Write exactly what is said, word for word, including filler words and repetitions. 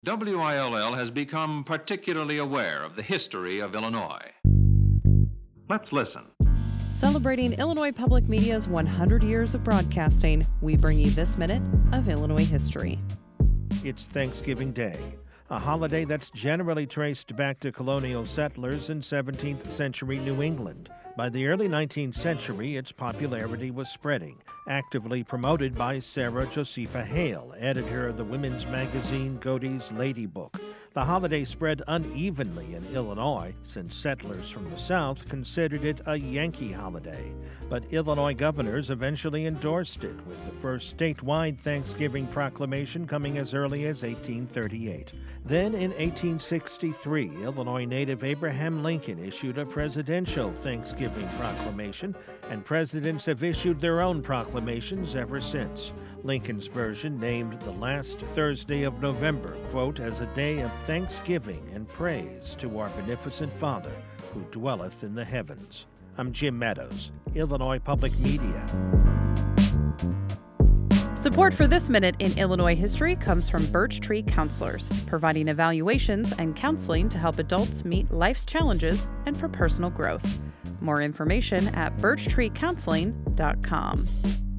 W I L L has become particularly aware of the history of Illinois. Let's listen. Celebrating Illinois Public Media's one hundred years of broadcasting, we bring you this minute of Illinois history. It's Thanksgiving Day, a holiday that's generally traced back to colonial settlers in seventeenth century New England. By the early nineteenth century, its popularity was spreading, actively promoted by Sarah Josepha Hale, editor of the women's magazine Godey's Lady Book. The holiday spread unevenly in Illinois, since settlers from the South considered it a Yankee holiday. But Illinois governors eventually endorsed it, with the first statewide Thanksgiving proclamation coming as early as eighteen thirty-eight. Then, in eighteen sixty-three, Illinois native Abraham Lincoln issued a presidential Thanksgiving proclamation, and presidents have issued their own proclamations ever since. Lincoln's version named the last Thursday of November, quote, as a day of thanksgiving and praise to our beneficent Father who dwelleth in the heavens. I'm Jim Meadows, Illinois Public Media. Support for This Minute in Illinois History comes from Birch Tree Counselors, providing evaluations and counseling to help adults meet life's challenges and for personal growth. More information at birch tree counseling dot com.